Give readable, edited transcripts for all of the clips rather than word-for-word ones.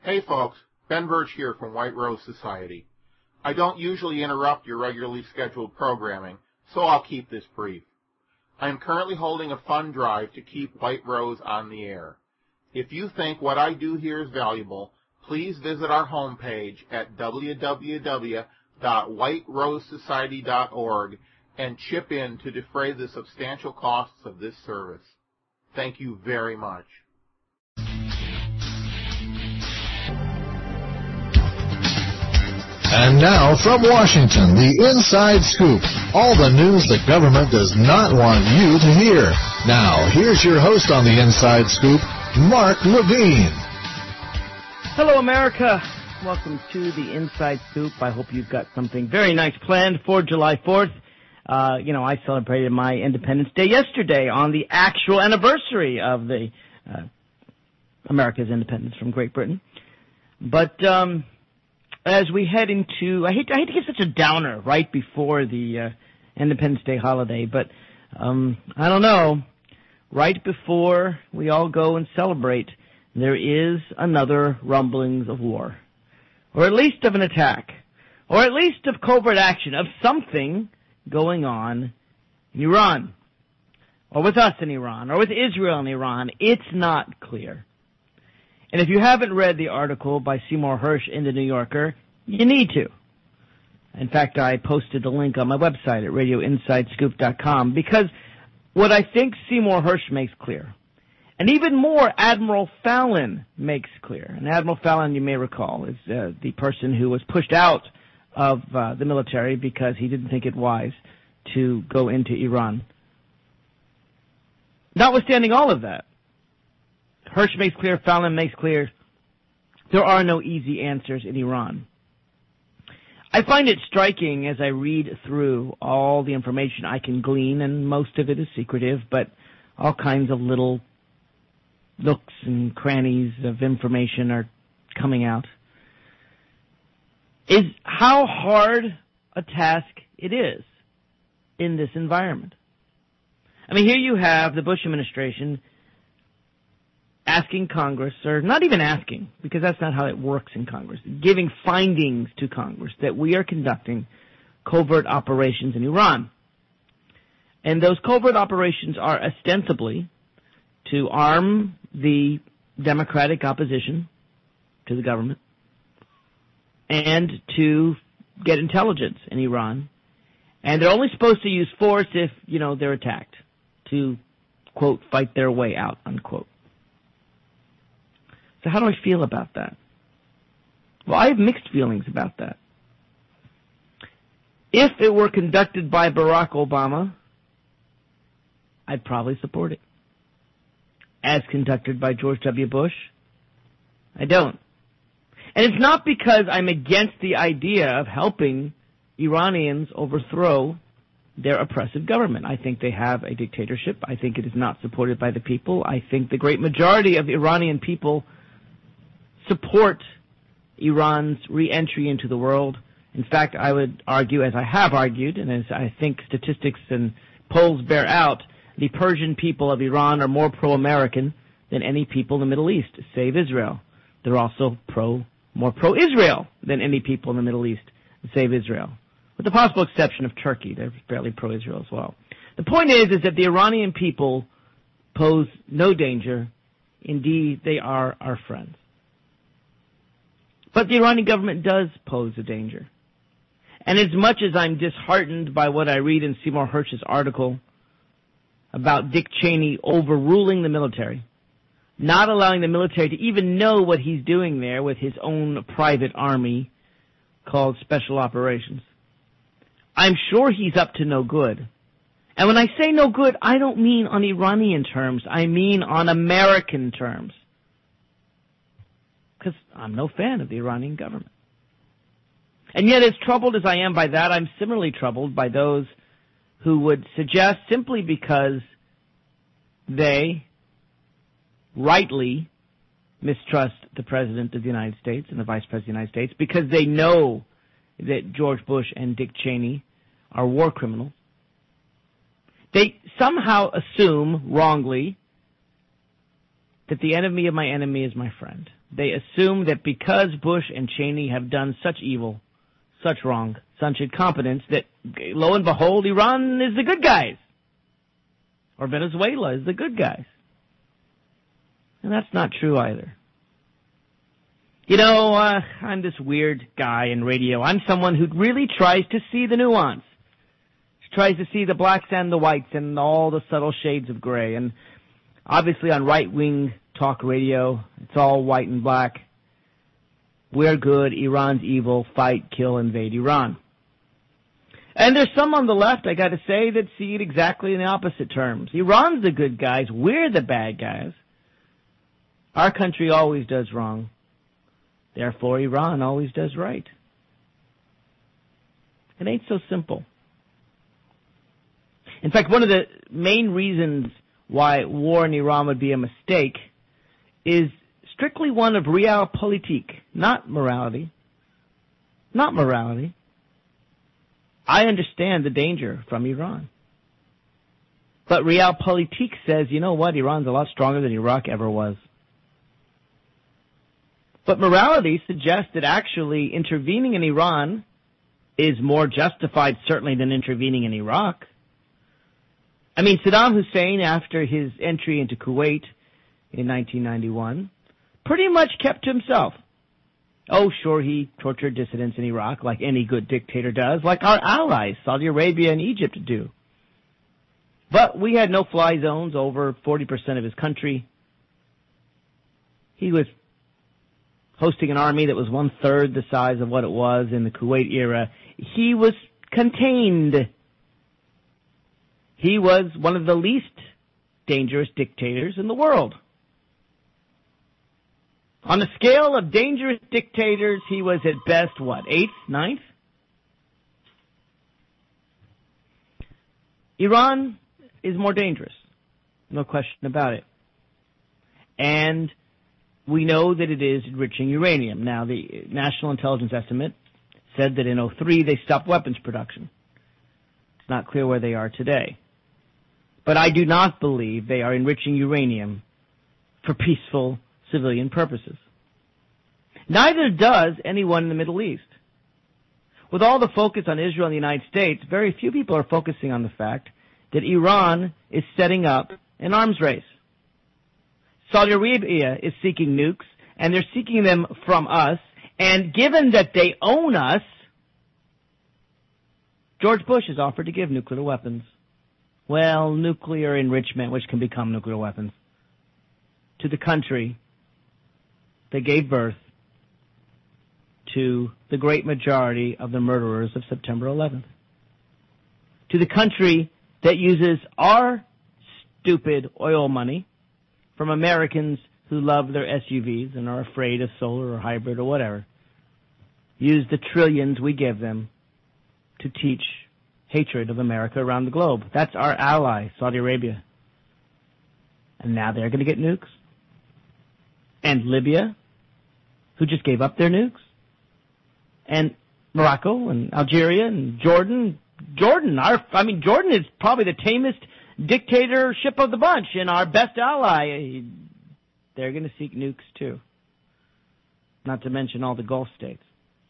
Hey folks, Ben Birch here from White Rose Society. I don't usually interrupt your regularly scheduled programming, so I'll keep this brief. I am currently holding a fund drive to keep White Rose on the air. If you think what I do here is valuable, please visit our homepage at www.whiterosesociety.org and chip in to defray the substantial costs of this service. Thank you very much. And now, from Washington, the Inside Scoop. All the news the government does not want you to hear. Now, here's your host on the Inside Scoop, Mark Levine. Hello, America. Welcome to the Inside Scoop. I hope you've got something very nice planned for July 4th. I celebrated my Independence Day yesterday on the actual anniversary of the America's independence from Great Britain. But as we head into, I hate to give such a downer right before the Independence Day holiday, but I don't know. Right before we all go and celebrate, there is another rumblings of war, or at least of an attack, or at least of covert action, of something going on in Iran, or with us in Iran, or with Israel in Iran. It's not clear. And if you haven't read the article by Seymour Hersh in The New Yorker, you need to. In fact, I posted the link on my website at radioinsidescoop.com because what I think Seymour Hersh makes clear, and even more Admiral Fallon makes clear, and Admiral Fallon, you may recall, is the person who was pushed out of the military because he didn't think it wise to go into Iran. Notwithstanding all of that, Hersh makes clear, Fallon makes clear, there are no easy answers in Iran. I find it striking as I read through all the information I can glean, and most of it is secretive, but all kinds of little nooks and crannies of information are coming out, is how hard a task it is in this environment. I mean, here you have the Bush administration asking Congress, or not even asking, because that's not how it works in Congress, giving findings to Congress that we are conducting covert operations in Iran. And those covert operations are ostensibly to arm the democratic opposition to the government and to get intelligence in Iran. And they're only supposed to use force if, they're attacked, to, quote, fight their way out, unquote. So how do I feel about that? Well, I have mixed feelings about that. If it were conducted by Barack Obama, I'd probably support it. As conducted by George W. Bush, I don't. And it's not because I'm against the idea of helping Iranians overthrow their oppressive government. I think they have a dictatorship. I think it is not supported by the people. I think the great majority of Iranian people support Iran's re-entry into the world. In fact, I would argue, as I have argued, and as I think statistics and polls bear out, the Persian people of Iran are more pro-American than any people in the Middle East, save Israel. They're also more pro-Israel than any people in the Middle East, save Israel. With the possible exception of Turkey, they're fairly pro-Israel as well. The point is that the Iranian people pose no danger. Indeed, they are our friends. But the Iranian government does pose a danger. And as much as I'm disheartened by what I read in Seymour Hersh's article about Dick Cheney overruling the military, not allowing the military to even know what he's doing there with his own private army called Special Operations, I'm sure he's up to no good. And when I say no good, I don't mean on Iranian terms. I mean on American terms. Because I'm no fan of the Iranian government. And yet, as troubled as I am by that, I'm similarly troubled by those who would suggest, simply because they rightly mistrust the President of the United States and the Vice President of the United States, because they know that George Bush and Dick Cheney are war criminals, they somehow assume, wrongly, that the enemy of my enemy is my friend. They assume that because Bush and Cheney have done such evil, such wrong, such incompetence, that lo and behold, Iran is the good guys. Or Venezuela is the good guys. And that's not true either. You know, I'm this weird guy in radio. I'm someone who really tries to see the nuance. Tries to see the blacks and the whites and all the subtle shades of gray. And obviously on right-wing talk radio, it's all white and black. We're good, Iran's evil, fight, kill, invade Iran. And there's some on the left, I gotta say, that see it exactly in the opposite terms. Iran's the good guys, we're the bad guys. Our country always does wrong. Therefore, Iran always does right. It ain't so simple. In fact, one of the main reasons why war in Iran would be a mistake is strictly one of realpolitik, not morality. Not morality. I understand the danger from Iran. But realpolitik says, you know what, Iran's a lot stronger than Iraq ever was. But morality suggests that actually intervening in Iran is more justified, certainly, than intervening in Iraq. I mean, Saddam Hussein, after his entry into Kuwait in 1991, pretty much kept to himself. Oh, sure, he tortured dissidents in Iraq like any good dictator does, like our allies, Saudi Arabia and Egypt, do. But we had no-fly zones over 40% of his country. He was hosting an army that was one-third the size of what it was in the Kuwait era. He was contained. He was one of the least dangerous dictators in the world. On the scale of dangerous dictators, he was at best, what, 8th, 9th? Iran is more dangerous. No question about it. And we know that it is enriching uranium. Now, the National Intelligence Estimate said that in 2003 they stopped weapons production. It's not clear where they are today. But I do not believe they are enriching uranium for peaceful civilian purposes. Neither does anyone in the Middle East. With all the focus on Israel and the United States, very few people are focusing on the fact that Iran is setting up an arms race. Saudi Arabia is seeking nukes, and they're seeking them from us, and given that they own us, George Bush has offered to give nuclear weapons. Well, nuclear enrichment, which can become nuclear weapons, to the country that gave birth to the great majority of the murderers of September 11th. To the country that uses our stupid oil money from Americans who love their SUVs and are afraid of solar or hybrid or whatever. Use the trillions we give them to teach hatred of America around the globe. That's our ally, Saudi Arabia. And now they're going to get nukes. And Libya, who just gave up their nukes. And Morocco and Algeria and Jordan. Jordan is probably the tamest dictatorship of the bunch and our best ally. They're going to seek nukes too. Not to mention all the Gulf states.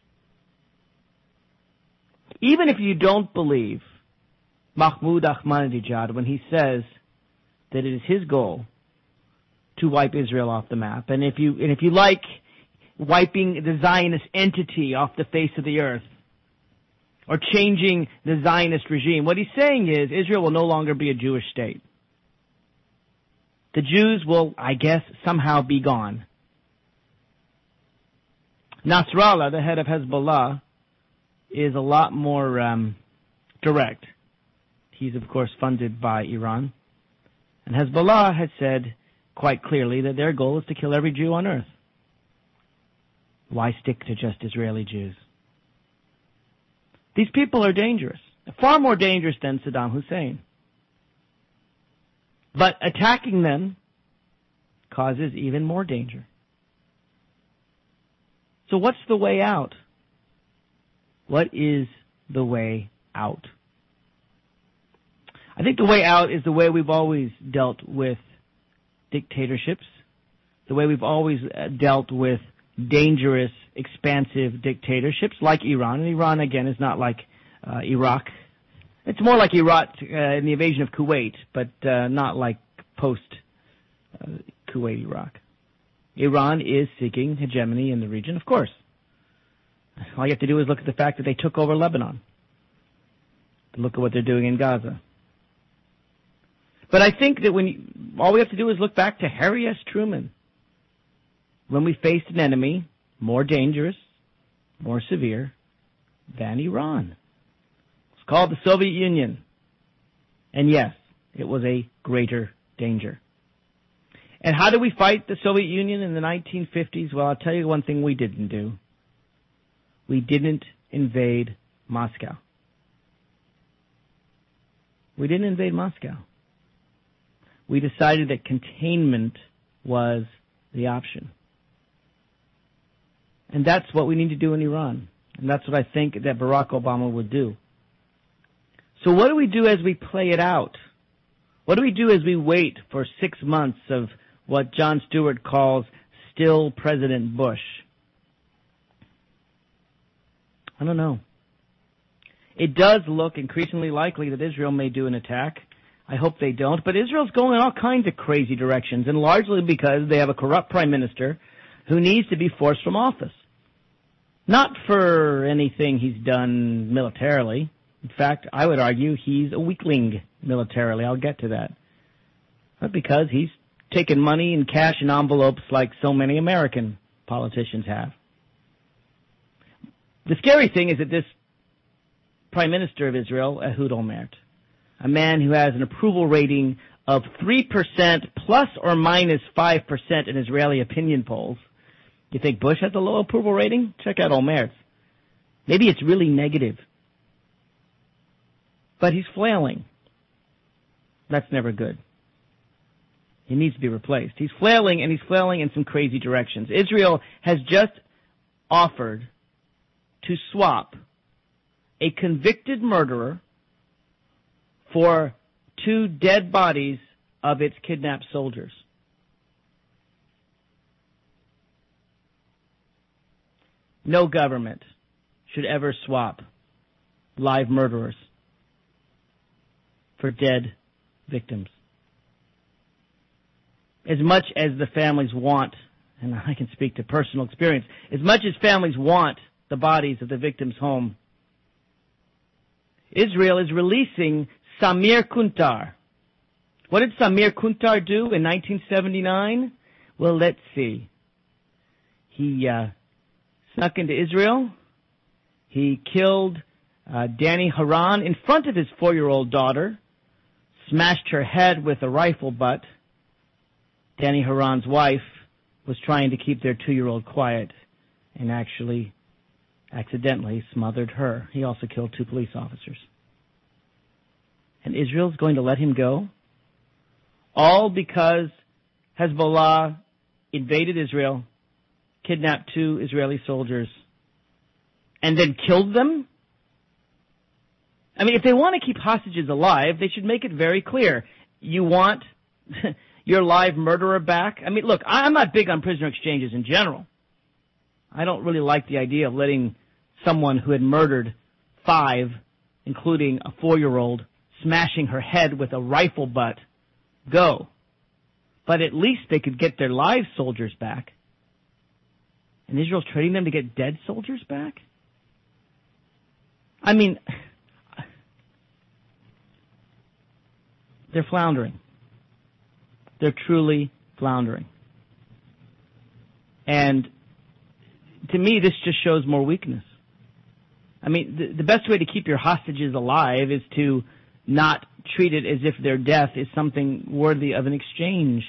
Even if you don't believe Mahmoud Ahmadinejad when he says that it is his goal to wipe Israel off the map, and if you like wiping the Zionist entity off the face of the earth, or changing the Zionist regime, what he's saying is Israel will no longer be a Jewish state. The Jews will, I guess, somehow be gone. Nasrallah, the head of Hezbollah, is a lot more direct. He's, of course, funded by Iran. And Hezbollah has said quite clearly that their goal is to kill every Jew on earth. Why stick to just Israeli Jews? These people are dangerous, far more dangerous than Saddam Hussein. But attacking them causes even more danger. So what's the way out? What is the way out? I think the way out is the way we've always dealt with dictatorships, the way we've always dealt with dangerous, expansive dictatorships like Iran. And Iran, again, is not like Iraq. It's more like Iraq in the invasion of Kuwait, but not like post-Kuwait Iraq. Iran is seeking hegemony in the region, of course. All you have to do is look at the fact that they took over Lebanon. Look at what they're doing in Gaza. But I think that all we have to do is look back to Harry S. Truman. When we faced an enemy more dangerous, more severe than Iran. It's called the Soviet Union. And yes, it was a greater danger. And how did we fight the Soviet Union in the 1950s? Well, I'll tell you one thing we didn't do. We didn't invade Moscow. We didn't invade Moscow. We decided that containment was the option. And that's what we need to do in Iran. And that's what I think that Barack Obama would do. So what do we do as we play it out? What do we do as we wait for 6 months of what Jon Stewart calls still President Bush? I don't know. It does look increasingly likely that Israel may do an attack. I hope they don't. But Israel's going in all kinds of crazy directions, and largely because they have a corrupt prime minister who needs to be forced from office. Not for anything he's done militarily. In fact, I would argue he's a weakling militarily. I'll get to that. But because he's taken money and cash in envelopes like so many American politicians have. The scary thing is that this Prime Minister of Israel, Ehud Olmert, a man who has an approval rating of 3% plus or minus 5% in Israeli opinion polls. You think Bush has a low approval rating? Check out Olmert's. Maybe it's really negative. But he's flailing. That's never good. He needs to be replaced. He's flailing, and he's flailing in some crazy directions. Israel has just offered to swap a convicted murderer for 2 dead bodies of its kidnapped soldiers. No government should ever swap live murderers for dead victims. As much as the families want, and I can speak to personal experience, as much as families want the bodies of the victims home, Israel is releasing Samir Kuntar. What did Samir Kuntar do in 1979? Well, let's see. He snuck into Israel. He killed Danny Haran in front of his 4-year-old daughter, smashed her head with a rifle butt. Danny Haran's wife was trying to keep their 2-year-old quiet and actually accidentally smothered her. He also killed 2 police officers. And Israel's going to let him go? All because Hezbollah invaded Israel, kidnapped 2 Israeli soldiers, and then killed them? I mean, if they want to keep hostages alive, they should make it very clear. You want your live murderer back? I mean, look, I'm not big on prisoner exchanges in general. I don't really like the idea of letting someone who had murdered 5, including a 4-year-old, smashing her head with a rifle butt, go. But at least they could get their live soldiers back. And Israel's trading them to get dead soldiers back? I mean, they're floundering. They're truly floundering. And to me, this just shows more weakness. I mean, the best way to keep your hostages alive is to not treat it as if their death is something worthy of an exchange.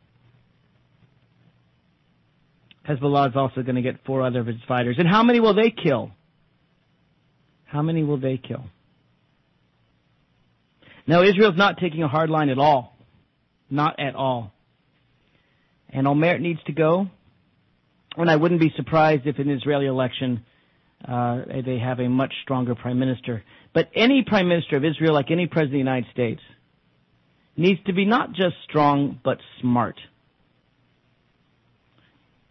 Hezbollah is also going to get 4 other of its fighters. And how many will they kill? How many will they kill? No, Israel's not taking a hard line at all. Not at all. And Olmert needs to go. And I wouldn't be surprised if in the Israeli election they have a much stronger prime minister. But any prime minister of Israel, like any president of the United States, needs to be not just strong, but smart.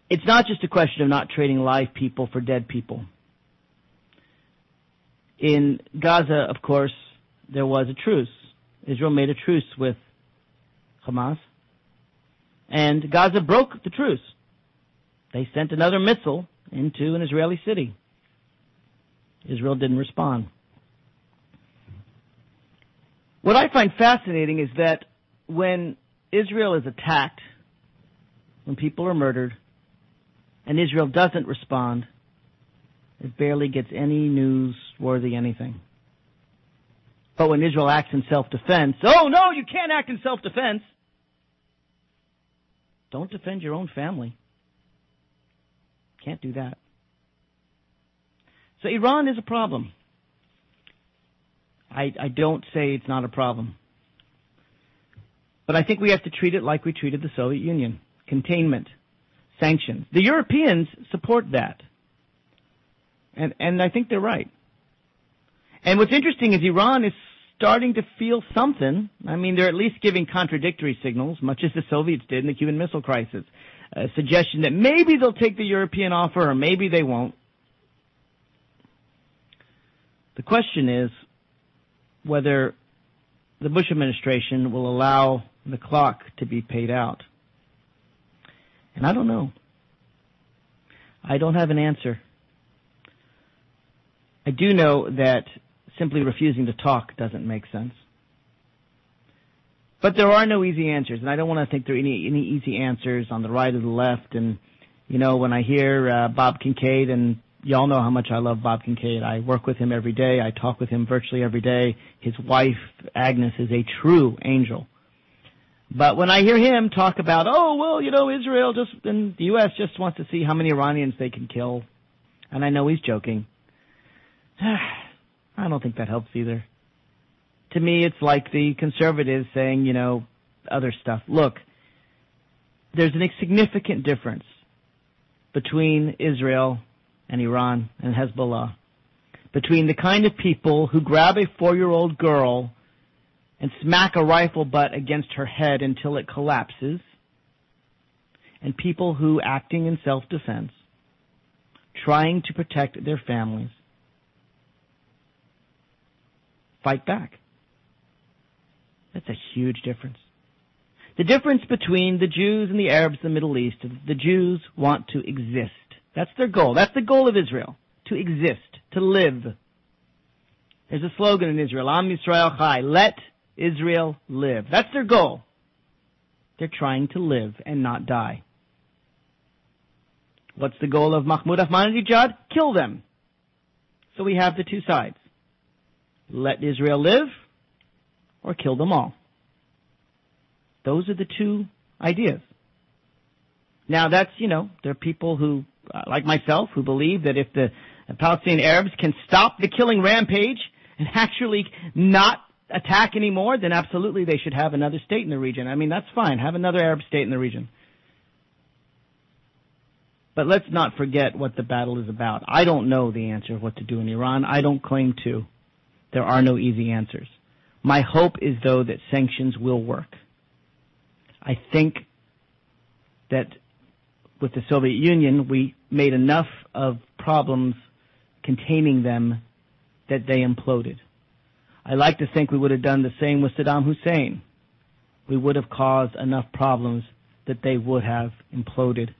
It's not just a question of not trading live people for dead people. In Gaza, of course, there was a truce. Israel made a truce with Hamas, and Gaza broke the truce. They sent another missile into an Israeli city. Israel didn't respond. What I find fascinating is that when Israel is attacked, when people are murdered, and Israel doesn't respond, it barely gets any newsworthy anything. But when Israel acts in self-defense, oh no, you can't act in self-defense. Don't defend your own family. Can't do that. So Iran is a problem. I don't say it's not a problem. But I think we have to treat it like we treated the Soviet Union. Containment, sanctions. The Europeans support that. And I think they're right. And what's interesting is Iran is starting to feel something. I mean, they're at least giving contradictory signals, much as the Soviets did in the Cuban Missile Crisis. A suggestion that maybe they'll take the European offer or maybe they won't. The question is whether the Bush administration will allow the clock to be paid out. And I don't know. I don't have an answer. I do know that simply refusing to talk doesn't make sense. But there are no easy answers, and I don't want to think there are any easy answers on the right or the left. And, you know, when I hear Bob Kincaid, and y'all know how much I love Bob Kincaid. I work with him every day. I talk with him virtually every day. His wife, Agnes, is a true angel. But when I hear him talk about, oh, well, you know, Israel and the U.S. just wants to see how many Iranians they can kill, and I know he's joking, I don't think that helps either. To me, it's like the conservatives saying, you know, other stuff. Look, there's a significant difference between Israel and Iran and Hezbollah, between the kind of people who grab a 4-year-old girl and smack a rifle butt against her head until it collapses, and people who, acting in self-defense, trying to protect their families, fight back. That's a huge difference. The difference between the Jews and the Arabs in the Middle East is the Jews want to exist. That's their goal. That's the goal of Israel, to exist, to live. There's a slogan in Israel, Am Yisrael Chai, let Israel live. That's their goal. They're trying to live and not die. What's the goal of Mahmoud Ahmadinejad? Kill them. So we have the two sides. Let Israel live or kill them all. Those are the two ideas. Now that's, you know, there are people who, like myself, who believe that if the Palestinian Arabs can stop the killing rampage and actually not attack anymore, then absolutely they should have another state in the region. I mean, that's fine. Have another Arab state in the region. But let's not forget what the battle is about. I don't know the answer of what to do in Iran. I don't claim to. There are no easy answers. My hope is, though, that sanctions will work. I think that with the Soviet Union, we made enough of problems containing them that they imploded. I like to think we would have done the same with Saddam Hussein. We would have caused enough problems that they would have imploded.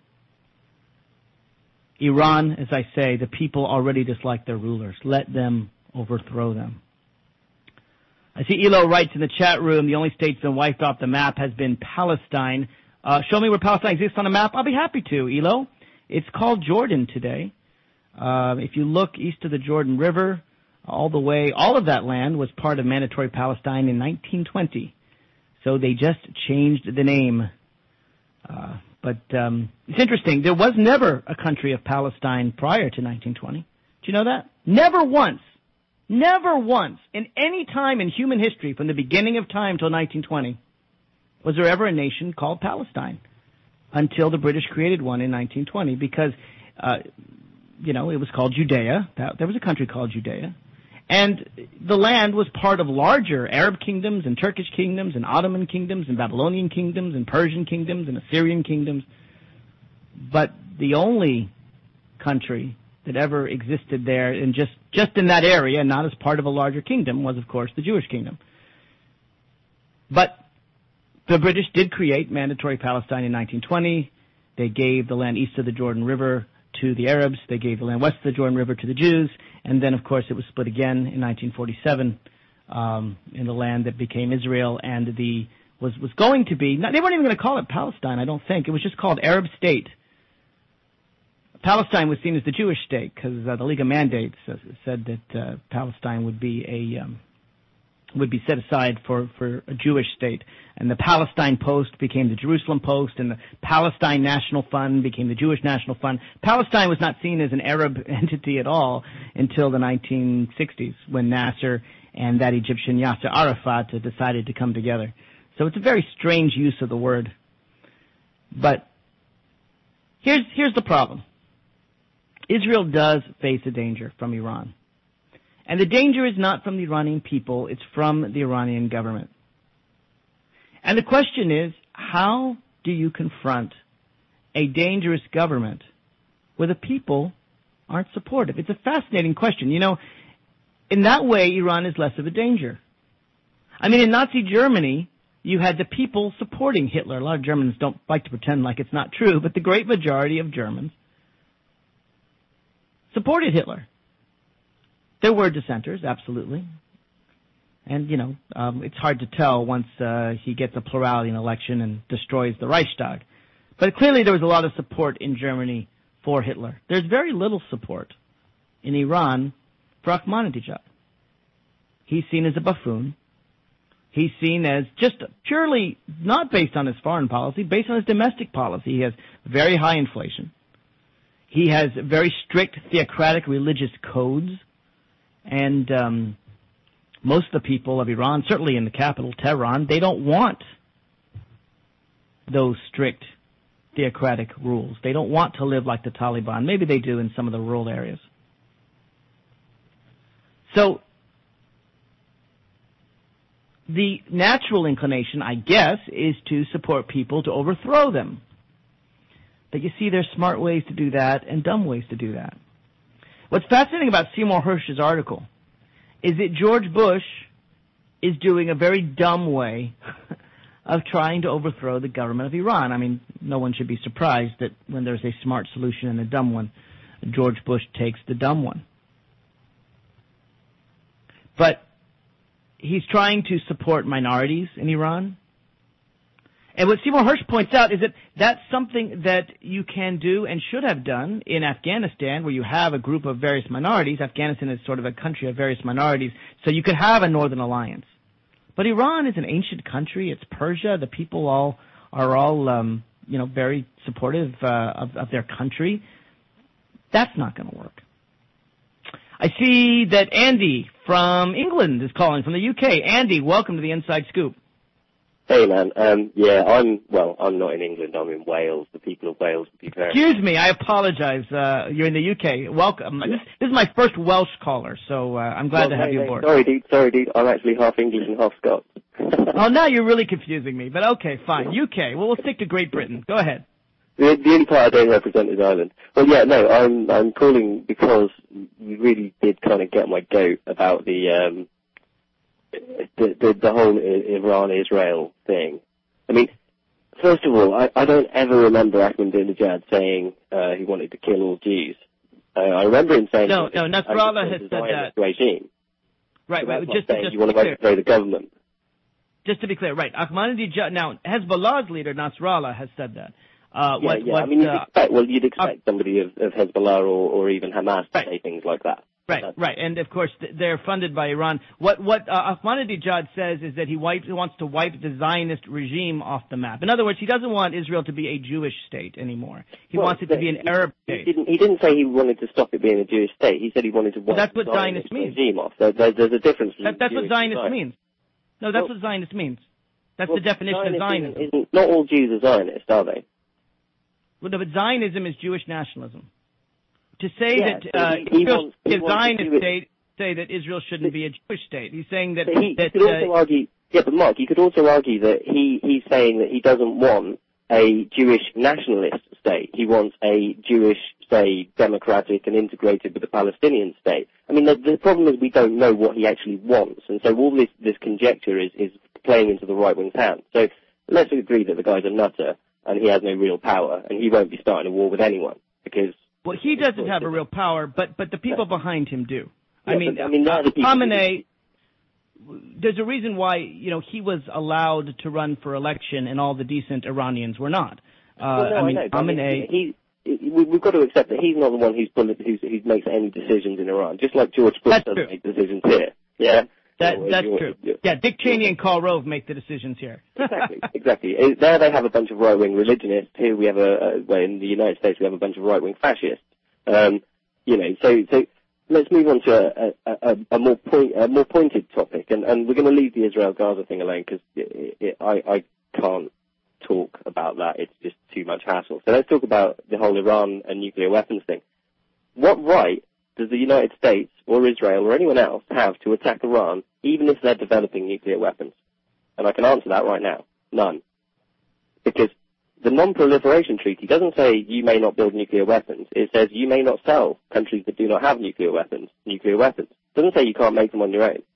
Iran, as I say, the people already dislike their rulers. Let them overthrow them. I see Elo writes in the chat room, the only state that's been wiped off the map has been Palestine. Show me where Palestine exists on a map. I'll be happy to, Elo. It's called Jordan today. If you look east of the Jordan River, all of that land was part of Mandatory Palestine in 1920. So they just changed the name. But it's interesting. There was never a country of Palestine prior to 1920. Do you know that? Never once. Never once in any time in human history from the beginning of time till 1920 was there ever a nation called Palestine until the British created one in 1920 because, it was called Judea. There was a country called Judea. And the land was part of larger Arab kingdoms and Turkish kingdoms and Ottoman kingdoms and Babylonian kingdoms and Persian kingdoms and Assyrian kingdoms. But the only country that ever existed there, and just in that area, not as part of a larger kingdom, was, of course, the Jewish kingdom. But the British did create mandatory Palestine in 1920. They gave the land east of the Jordan River to the Arabs. They gave the land west of the Jordan River to the Jews. And then, of course, it was split again in 1947 in the land that became Israel, and was going to be, they weren't even going to call it Palestine, I don't think. It was just called Arab State. Palestine was seen as the Jewish state because the League of Mandates said that Palestine would be set aside for a Jewish state. And the Palestine Post became the Jerusalem Post, and the Palestine National Fund became the Jewish National Fund. Palestine was not seen as an Arab entity at all until the 1960s, when Nasser and that Egyptian Yasser Arafat decided to come together. So it's a very strange use of the word. But here's the problem. Israel does face a danger from Iran. And the danger is not from the Iranian people, it's from the Iranian government. And the question is, how do you confront a dangerous government where the people aren't supportive? It's a fascinating question. You know, in that way, Iran is less of a danger. I mean, in Nazi Germany, you had the people supporting Hitler. A lot of Germans don't like to pretend like it's not true, but the great majority of Germans supported Hitler. There were dissenters, absolutely. And, you know, it's hard to tell once he gets a plurality in an election and destroys the Reichstag. But clearly there was a lot of support in Germany for Hitler. There's very little support in Iran for Ahmadinejad. He's seen as a buffoon. He's seen as just purely not based on his foreign policy, based on his domestic policy. He has very high inflation. He has very strict theocratic religious codes. And most of the people of Iran, certainly in the capital, Tehran, they don't want those strict theocratic rules. They don't want to live like the Taliban. Maybe they do in some of the rural areas. So the natural inclination, I guess, is to support people to overthrow them. But you see, there's smart ways to do that and dumb ways to do that. What's fascinating about Seymour Hersh's article is that George Bush is doing a very dumb way of trying to overthrow the government of Iran. I mean, no one should be surprised that when there's a smart solution and a dumb one, George Bush takes the dumb one. But he's trying to support minorities in Iran. And what Seymour Hersh points out is that that's something that you can do and should have done in Afghanistan, where you have a group of various minorities. Afghanistan is sort of a country of various minorities, so you could have a Northern Alliance. But Iran is an ancient country. It's Persia. The people are all very supportive of their country. That's not going to work. I see that Andy from England is calling from the UK. Andy, welcome to the Inside Scoop. Hey, man. I'm not in England. I'm in Wales. The people of Wales would be very... Excuse me. I apologize. You're in the UK. Welcome. Yeah. This is my first Welsh caller, so I'm glad to have you aboard. Sorry, dude. I'm actually half English and half Scots. Oh, now you're really confusing me. But okay, fine. UK. Well, we'll stick to Great Britain. Go ahead. The only part I don't represent is Ireland. Well, yeah, no, I'm calling because you really did kind of get my goat about the whole Iran-Israel thing. I mean, first of all, I don't ever remember Ahmadinejad saying he wanted to kill all Jews. I remember him saying... No, Nasrallah has said that. Regime. Right, so just you want to overthrow the government. Just to be clear, right, Ahmadinejad... Now, Hezbollah's leader, Nasrallah, has said that. I mean, you'd expect somebody of Hezbollah or even Hamas to say things like that. Right, and of course they're funded by Iran. What Ahmadinejad says is that he wants to wipe the Zionist regime off the map. In other words, he doesn't want Israel to be a Jewish state anymore. He wants it to be an Arab state. He didn't say he wanted to stop it being a Jewish state. He said he wanted to wipe the Zionist regime off. There's a difference. That's what Zionist means. No, that's what Zionist means. That's the definition of Zionism. Not all Jews are Zionists, are they? Well, no, but Zionism is Jewish nationalism. To say that Israel is a Zionist state, say that Israel shouldn't be a Jewish state. He's saying that... He could also argue... Yeah, but Mark, you could also argue that he's saying that he doesn't want a Jewish nationalist state. He wants a Jewish, say, democratic and integrated with the Palestinian state. I mean, the problem is we don't know what he actually wants, and so all this conjecture is playing into the right-wing's hands. So let's agree that the guy's a nutter, and he has no real power, and he won't be starting a war with anyone, because... Well, he doesn't have a real power, but the people behind him do. Yeah, Khamenei, there's a reason why, he was allowed to run for election and all the decent Iranians were not. Khamenei... We've got to accept that he's not the one who makes any decisions in Iran, just like George Bush doesn't make decisions here. Yeah? That's true. Yeah, Dick Cheney and Karl Rove make the decisions here. Exactly. There they have a bunch of right-wing religionists. Here we have in the United States we have a bunch of right-wing fascists. So let's move on to a more pointed topic, and we're going to leave the Israel-Gaza thing alone because I can't talk about that. It's just too much hassle. So let's talk about the whole Iran and nuclear weapons thing. What right does the United States or Israel or anyone else have to attack Iran, even if they're developing nuclear weapons? And I can answer that right now. None. Because the Non-Proliferation Treaty doesn't say you may not build nuclear weapons. It says you may not sell countries that do not have nuclear weapons. It doesn't say you can't make them on your own.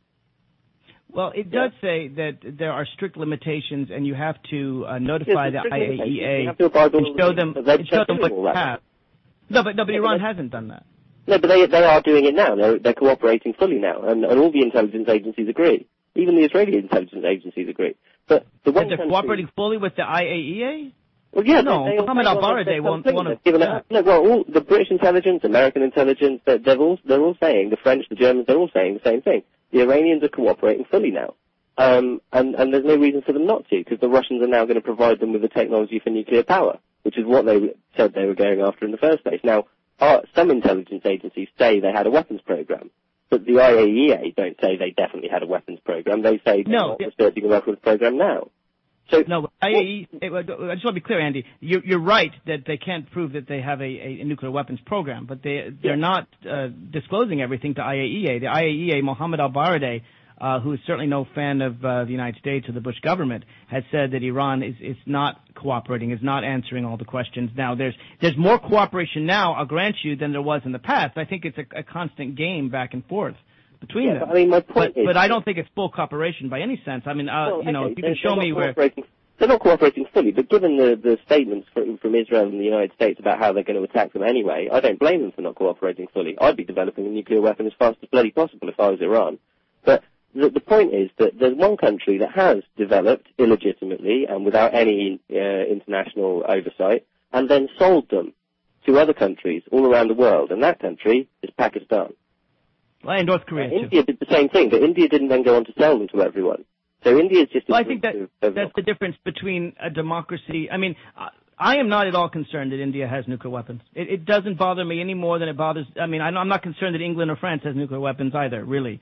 Well, it does say that there are strict limitations, and you have to notify the IAEA and show them what you have. No, but Iran hasn't done that. No, but they are doing it now. They're cooperating fully now, and all the intelligence agencies agree. Even the Israeli intelligence agencies agree. But they're cooperating fully with the IAEA? Well, yeah, no, Mohammed al-Baradei won't want to. No, well, all the British intelligence, American intelligence, they're all saying, the French, the Germans, they're all saying the same thing. The Iranians are cooperating fully now. And there's no reason for them not to, because the Russians are now going to provide them with the technology for nuclear power, which is what they said they were going after in the first place. Now, some intelligence agencies say they had a weapons program, but the IAEA don't say they definitely had a weapons program. They say they're not researching a weapons program now. So, no, IAEA, I just want to be clear, Andy. You're right that they can't prove that they have a nuclear weapons program, but they're not disclosing everything to IAEA. The IAEA, Mohammed al-Baradei, who is certainly no fan of the United States or the Bush government, has said that Iran is not cooperating, is not answering all the questions. Now, there's more cooperation now, I'll grant you, than there was in the past. I think it's a constant game back and forth between them. But, I mean, my point is... But I don't think it's full cooperation by any sense. I mean, if you can show me where... They're not cooperating fully, but given the statements from Israel and the United States about how they're going to attack them anyway, I don't blame them for not cooperating fully. I'd be developing a nuclear weapon as fast as bloody possible if I was Iran. But the point is that there's one country that has developed illegitimately and without any international oversight, and then sold them to other countries all around the world, and that country is Pakistan. Well, and North Korea, India did the same thing, but India didn't then go on to sell them to everyone. So India is just... Well, I think that's the difference between a democracy. I mean, I am not at all concerned that India has nuclear weapons. It doesn't bother me any more than it bothers... I mean, I'm not concerned that England or France has nuclear weapons either, really.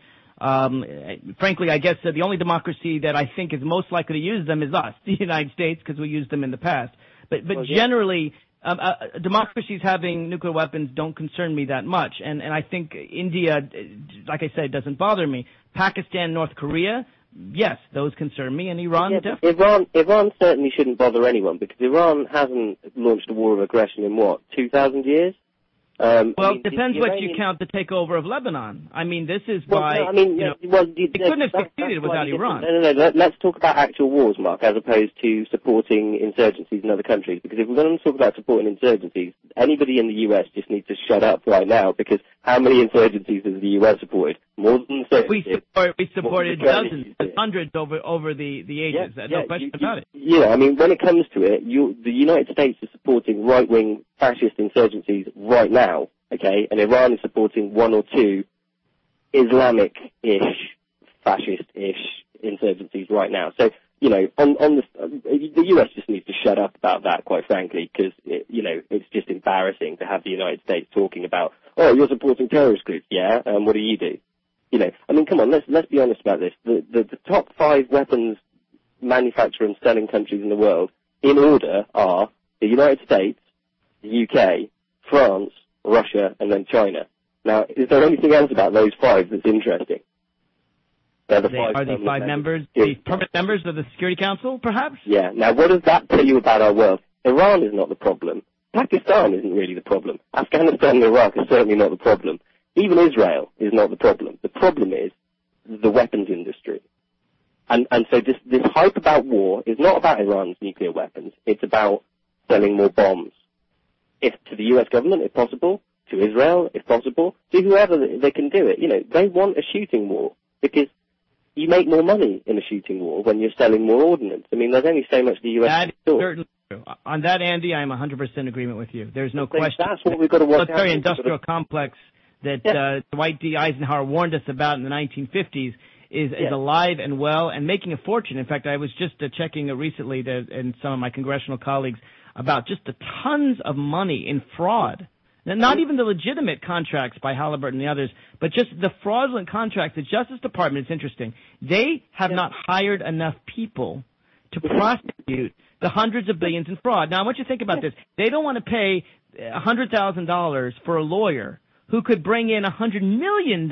Frankly, I guess the only democracy that I think is most likely to use them is us, the United States, because we used them in the past. But generally... democracies having nuclear weapons don't concern me that much, and I think India, like I said, doesn't bother me. Pakistan, North Korea, yes, those concern me, and Iran definitely. Iran certainly shouldn't bother anyone, because Iran hasn't launched a war of aggression in, 2,000 years? It depends what you count the takeover of Lebanon. I mean, this is it couldn't have succeeded without Iran. No. Let's talk about actual wars, Mark, as opposed to supporting insurgencies in other countries. Because if we're going to talk about supporting insurgencies, anybody in the U.S. just needs to shut up right now, because how many insurgencies has the U.S. supported? More than 30. We supported dozens, hundreds over the ages. No question about it. Yeah, I mean, when it comes to it, the United States is supporting right-wing fascist insurgencies right now, okay? And Iran is supporting one or two Islamic-ish, fascist-ish insurgencies right now. So, the U.S. just needs to shut up about that, quite frankly, because, it's just embarrassing to have the United States talking about, oh, you're supporting terrorist groups, yeah? What do you do? I mean, come on, let's be honest about this. The top 5 weapons manufacturer and selling countries in the world, in order, are the United States, the UK, France, Russia, and then China. Now, is there anything else about those 5 that's interesting? Are the 5 members, the permanent members of the Security Council, perhaps? Yeah. Now, what does that tell you about our world? Iran is not the problem. Pakistan isn't really the problem. Afghanistan and Iraq are certainly not the problem. Even Israel is not the problem. The problem is the weapons industry. And so this hype about war is not about Iran's nuclear weapons. It's about selling more bombs. If to the US government, if possible, to Israel, if possible, to whoever they can do it. You know, they want a shooting war because you make more money in a shooting war when you're selling more ordnance. I mean, there's only so much the US can do. That is certainly true. On that, Andy, I'm 100% in agreement with you. There's no question. That's what we've got to watch out. The industrial complex that Dwight D. Eisenhower warned us about in the 1950s is alive and well and making a fortune. In fact, I was just checking recently and some of my congressional colleagues about just the tons of money in fraud. Now, not even the legitimate contracts by Halliburton and the others, but just the fraudulent contracts. The Justice Department, it's interesting, they have not hired enough people to prosecute the hundreds of billions in fraud. Now, I want you to think about this. They don't want to pay $100,000 for a lawyer who could bring in $100 million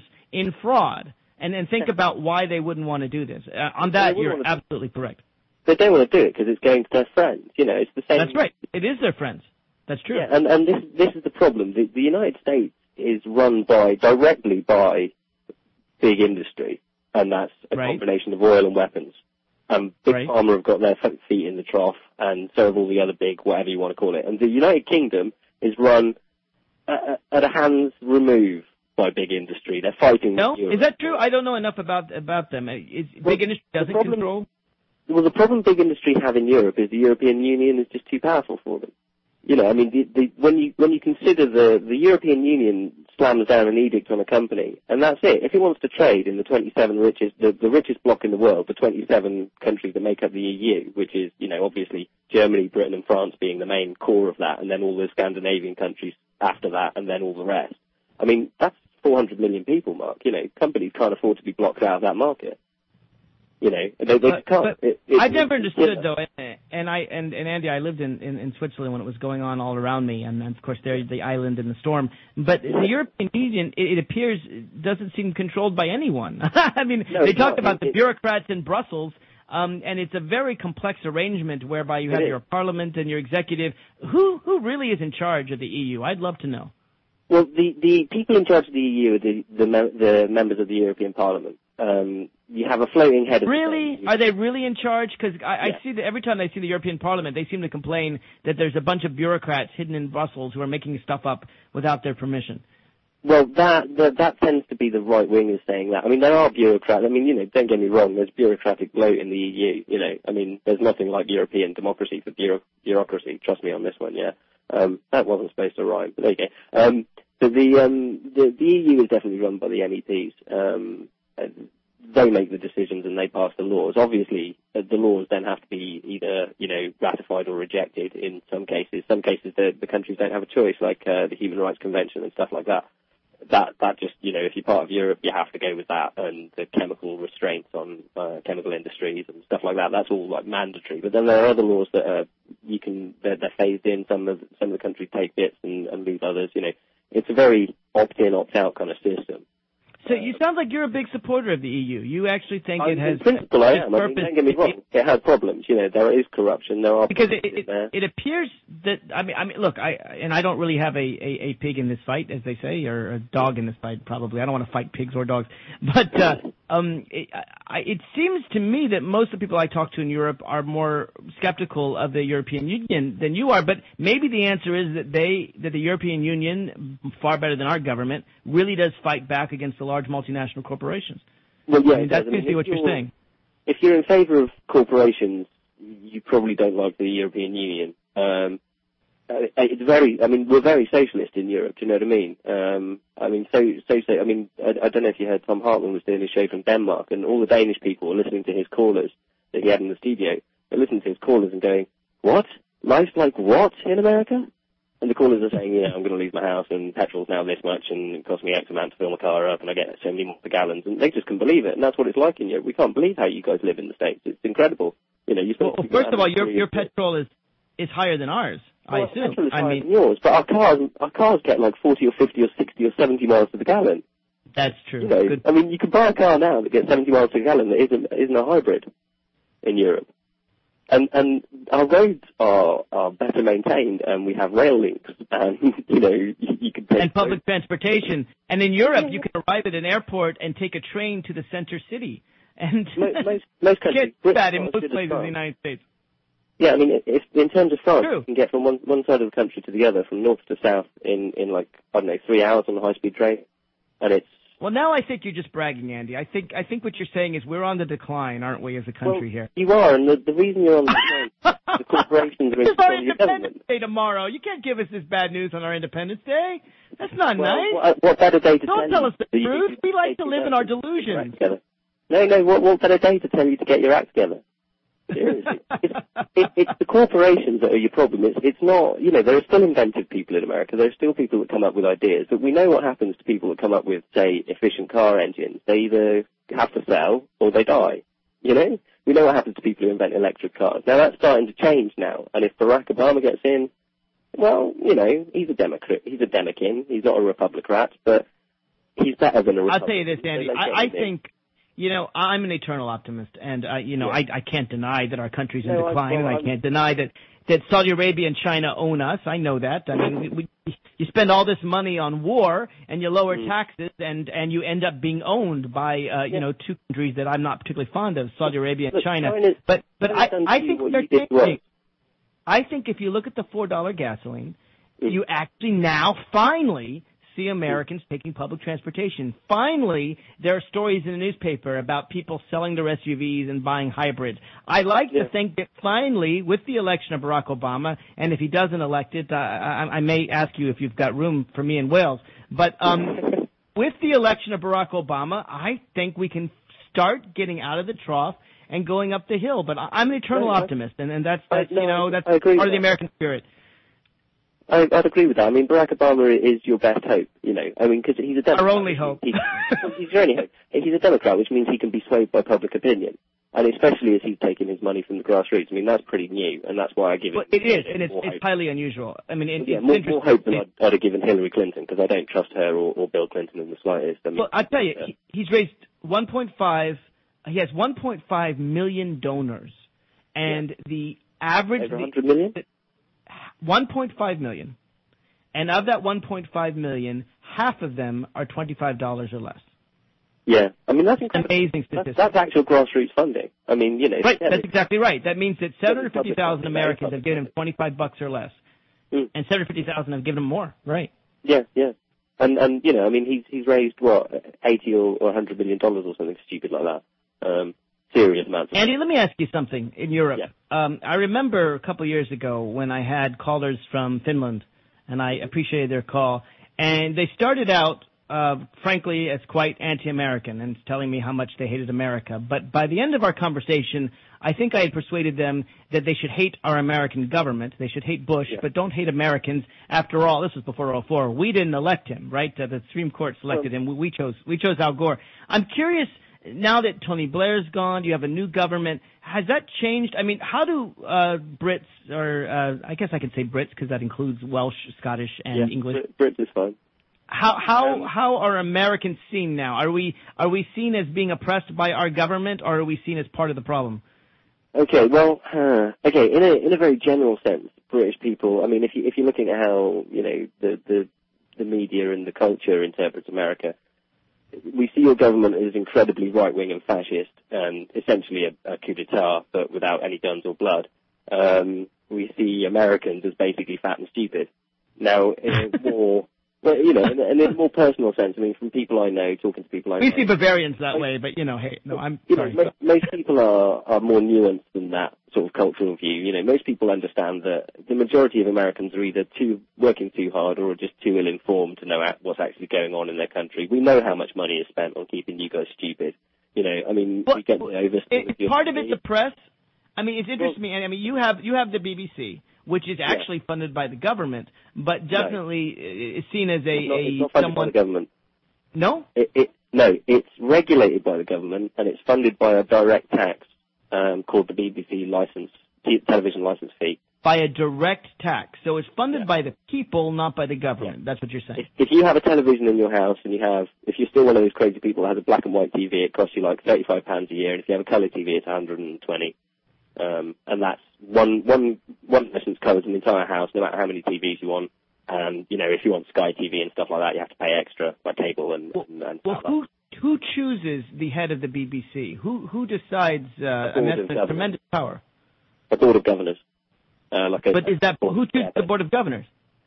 in fraud. And then think about why they wouldn't want to do this. On that, you're absolutely correct. They don't want to do it because it's going to their friends. You know, it's the same. That's right. It is their friends. That's true. Yeah, and this is the problem. The United States is run directly by big industry, and that's a combination of oil and weapons. Big Pharma have got their feet in the trough, and so have all the other big, whatever you want to call it. And the United Kingdom is run at a hand's remove by big industry. They're fighting. No, is that true? I don't know enough about them. Big industry doesn't control. Well, the problem big industry have in Europe is the European Union is just too powerful for them. You know, I mean, when you consider the European Union slams down an edict on a company, and that's it. If it wants to trade in the 27 richest, the richest bloc in the world, the 27 countries that make up the EU, which is, you know, obviously Germany, Britain, and France being the main core of that, and then all the Scandinavian countries after that, and then all the rest. I mean, that's 400 million people, Mark. You know, companies can't afford to be blocked out of that market. You know, they can't. I've never understood though, and Andy, I lived in Switzerland when it was going on all around me, and of course there's the island and the storm. But the European Union, it appears, doesn't seem controlled by anyone. I mean, they talk about the bureaucrats in Brussels, and it's a very complex arrangement whereby you have your parliament and your executive. Who really is in charge of the EU? I'd love to know. Well, the people in charge of the EU are the members of the European Parliament. You have a floating head of Really? Are they really in charge? Because I see that every time I see the European Parliament, they seem to complain that there's a bunch of bureaucrats hidden in Brussels who are making stuff up without their permission. Well, that tends to be the right wingers saying that. I mean, there are bureaucrats. I mean, you know, don't get me wrong. There's bureaucratic bloat in the EU. You know, I mean, there's nothing like European democracy for bureaucracy. Trust me on this one. Yeah, that wasn't supposed to rhyme, but there you go. But the EU is definitely run by the MEPs. They make the decisions and they pass the laws. Obviously, the laws then have to be either, you know, ratified or rejected in some cases. Some cases the countries don't have a choice, like the Human Rights Convention and stuff like that. That just, you know, if you're part of Europe, you have to go with that, and the chemical restraints on chemical industries and stuff like that. That's all like mandatory. But then there are other laws that they're phased in. Some of the countries take bits and leave others. You know, it's a very opt-in, opt-out kind of system. So you sound like you're a big supporter of the EU. You actually think it has... In principle, I am. I mean, don't get me wrong. It has problems. You know, there is corruption. There are because it appears that... I mean, look, I don't really have a pig in this fight, as they say, or a dog in this fight, probably. I don't want to fight pigs or dogs. But it seems to me that most of the people I talk to in Europe are more skeptical of the European Union than you are. But maybe the answer is that the European Union, far better than our government, really does fight back against the large multinational corporations. Well, yeah, I mean, that's basically what you're saying. If you're in favour of corporations, you probably don't like the European Union. It's very. I mean, we're very socialist in Europe. Do you know what I mean? I mean, I don't know if you heard Tom Hartman was doing a show from Denmark, and all the Danish people were listening to his callers that he had in the studio. They're listening to his callers and going, "What? Life's like what in America?" And the callers are saying, "Yeah, I'm going to lose my house, and petrol's now this much, and it costs me X amount to fill my car up, and I get so many more per gallons." And they just can believe it, and that's what it's like in Europe. We can't believe how you guys live in the States. It's incredible. You know, well, first of all, your petrol is higher than ours. Well, I assume. Petrol is higher than yours, but our cars get like 40 or 50 or 60 or 70 miles to the gallon. That's true. You know, I mean, you can buy a car now that gets 70 miles to the gallon that isn't a hybrid in Europe. and our roads are better maintained, and we have rail links, and you can take and public transportation. And in Europe, you can arrive at an airport and take a train to the center city. And most countries, get that in most places in the United States. Yeah, I mean, if in terms of France, True. you can get from one side of the country to the other, from north to south, in like, I don't know, 3 hours on a high-speed train, and it's... Well, now I think you're just bragging, Andy. I think what you're saying is we're on the decline, aren't we, as a country here? You are, and the reason you're on the decline, the corporations are in It's our control of your Independence government. Day tomorrow. You can't give us this bad news on our Independence Day. That's not nice. What better day to Don't tell us the truth. We like to live in our delusions. No, what better day to tell you to get your act together? Seriously. It's the corporations that are your problem. It's not, there are still inventive people in America. There are still people that come up with ideas. But we know what happens to people that come up with, say, efficient car engines. They either have to sell or they die. We know what happens to people who invent electric cars. Now, that's starting to change now. And if Barack Obama gets in, well, he's a Democrat. He's a Demakin. He's not a Republican, but he's better than a Republican. I'll tell you this, Andy. I think... I'm an eternal optimist, and I can't deny that our country's in decline, and I can't deny that Saudi Arabia and China own us. I know that. I mean, you spend all this money on war, and you lower taxes, and you end up being owned by two countries that I'm not particularly fond of, Saudi Arabia and China. But I think they're changing. I think if you look at the $4 gasoline, you actually now finally see Americans taking public transportation. Finally, there are stories in the newspaper about people selling their SUVs and buying hybrids. I like to think that finally, with the election of Barack Obama, and if he doesn't elect it, I may ask you if you've got room for me in Wales, but with the election of Barack Obama, I think we can start getting out of the trough and going up the hill. But I'm an eternal optimist, and that's part of the American spirit. I'd agree with that. I mean, Barack Obama is your best hope, because he's a Democrat. Our only hope. He's your only hope. He's a Democrat, which means he can be swayed by public opinion. And especially as he's taking his money from the grassroots. I mean, that's pretty new, and that's why I give it... It is, and it's highly unusual. I mean, it's more hope than I'd have given Hillary Clinton, because I don't trust her or Bill Clinton in the slightest. Well, I'll tell you, he's raised he has 1.5 million donors, and the average... Over 100 million? 1.5 million. And of that 1.5 million, half of them are $25 or less. Yeah. I mean, that's amazing statistics. That's actual grassroots funding. I mean, Right, that's exactly right. That means that 750,000 Americans have given him $25 or less. And 750,000 have given him more. Right. Yeah. And I mean, he's raised, what, 80 or $100 million or something stupid like that. Serious amounts. Andy, let me ask you something. In Europe, I remember a couple of years ago when I had callers from Finland, and I appreciated their call, and they started out, frankly, as quite anti-American and telling me how much they hated America. But by the end of our conversation, I think I had persuaded them that they should hate our American government. They should hate Bush, but don't hate Americans. After all, this was before 2004. We didn't elect him, right? The Supreme Court selected him. We chose Al Gore. I'm curious. Now that Tony Blair's gone, you have a new government. Has that changed? I mean, how do Brits, or I guess I can say Brits because that includes Welsh, Scottish, and English. Brits is fine. How are Americans seen now? Are we seen as being oppressed by our government, or are we seen as part of the problem? Okay, well, in a very general sense, British people. I mean, if you're looking at how the media and the culture interprets America. We see your government as incredibly right-wing and fascist, and essentially a coup d'etat, but without any guns or blood. We see Americans as basically fat and stupid. Now, in a more, in a more personal sense, I mean, from people I know, talking to people I know. We see Bavarians that way, but I'm sorry. Most people are more nuanced than that sort of cultural view. Most people understand that the majority of Americans are either working too hard or are just too ill-informed to know what's actually going on in their country. We know how much money is spent on keeping you guys stupid. We get part of it's the press. I mean, it's interesting to me. I mean, you have the BBC, which is actually funded by the government, but definitely is seen as it's not funded by the government. No? No, it's regulated by the government, and it's funded by a direct tax called the BBC television license fee. By a direct tax. So it's funded by the people, not by the government. Yeah. That's what you're saying. If you have a television in your house and if you're still one of those crazy people that has a black and white TV, it costs you like £35 a year, and if you have a colour TV, it's $120. And that's one license covers an entire house, no matter how many TVs you want. And, if you want Sky TV and stuff like that, you have to pay extra, like cable and well, who chooses the head of the BBC? Who decides? And that's a tremendous power. A board of governors. But is that who chooses the board of governors?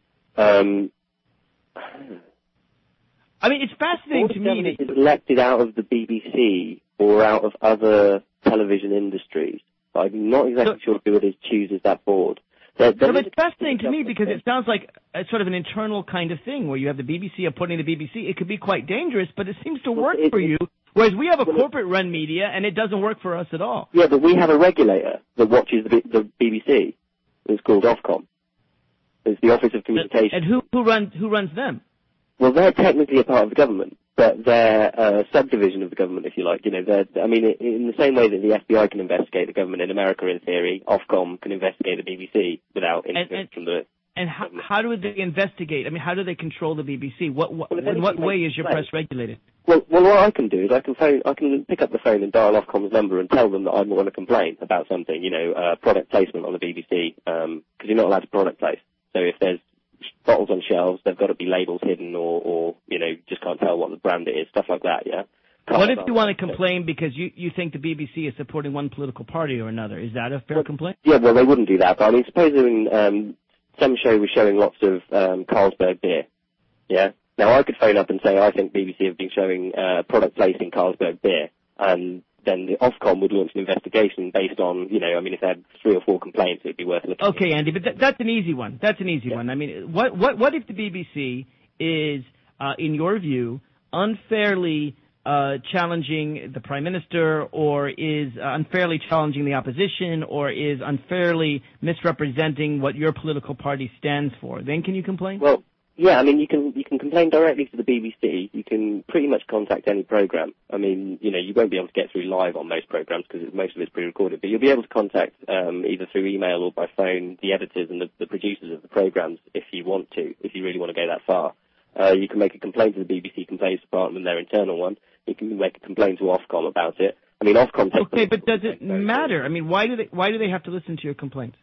I mean, it's fascinating to me that is elected out of the BBC or out of other television industries. I'm not exactly sure who it is chooses that board. But it's fascinating to me because it sounds like a sort of an internal kind of thing where you have the BBC appointing the BBC. It could be quite dangerous, but it seems to work for you, whereas we have a corporate-run media, and it doesn't work for us at all. Yeah, but we have a regulator that watches the BBC. It's called Ofcom. It's the Office of Communications. And who runs them? Well, they're technically a part of the government, but they're a subdivision of the government, if you like. In the same way that the FBI can investigate the government in America, in theory, Ofcom can investigate the BBC without interference from the. And how do they investigate? I mean, how do they control the BBC? In what way is your press regulated? Well, what I can do is I can pick up the phone and dial Ofcom's number and tell them that I want to complain about something, product placement on the BBC, because you're not allowed to product place. So if there's bottles on shelves, they've got to be labels hidden or just can't tell what the brand it is, stuff like that, yeah? What if you want to complain because you think the BBC is supporting one political party or another? Is that a fair complaint? Yeah, well, they wouldn't do that, but I mean, supposing some show was showing lots of Carlsberg beer, yeah? Now, I could phone up and say, I think BBC have been showing product placing Carlsberg beer, and then the Ofcom would launch an investigation based on, if they had 3 or 4 complaints, it would be worth looking at. Okay, Andy, but that's an easy one. That's an easy one. I mean, what if the BBC is, in your view, unfairly challenging the Prime Minister, or is unfairly challenging the opposition, or is unfairly misrepresenting what your political party stands for? Then can you complain? Well, yeah, I mean, you can complain directly to the BBC. You can pretty much contact any program. I mean, you won't be able to get through live on most programs because most of it's pre-recorded, but you'll be able to contact either through email or by phone the editors and the producers of the programs if you want to, if you really want to go that far. You can make a complaint to the BBC Complaints Department, their internal one. You can make a complaint to Ofcom about it. I mean, Ofcom takes... Okay, but does it matter? I mean, why do they have to listen to your complaints?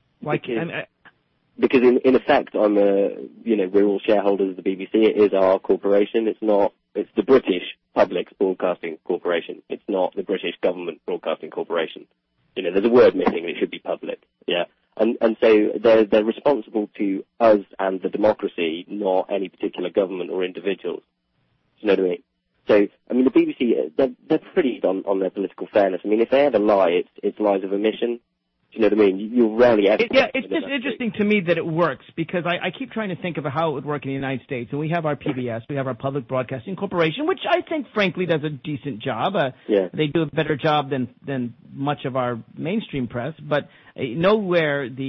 Because in effect, we're all shareholders of the BBC. It is our corporation. It's the British Public Broadcasting Corporation. It's not the British Government Broadcasting Corporation. There's a word missing. It should be public. Yeah. And so they're responsible to us and the democracy, not any particular government or individuals. Do you know what I mean? So, I mean, the BBC, they're pretty on their political fairness. I mean, if they ever lie, it's lies of omission. Do you know what I mean? You'll rarely ever... it's just interesting to me that it works, because I keep trying to think of how it would work in the United States. And we have our PBS, we have our Public Broadcasting Corporation, which I think, frankly, does a decent job. They do a better job than much of our mainstream press, but nowhere in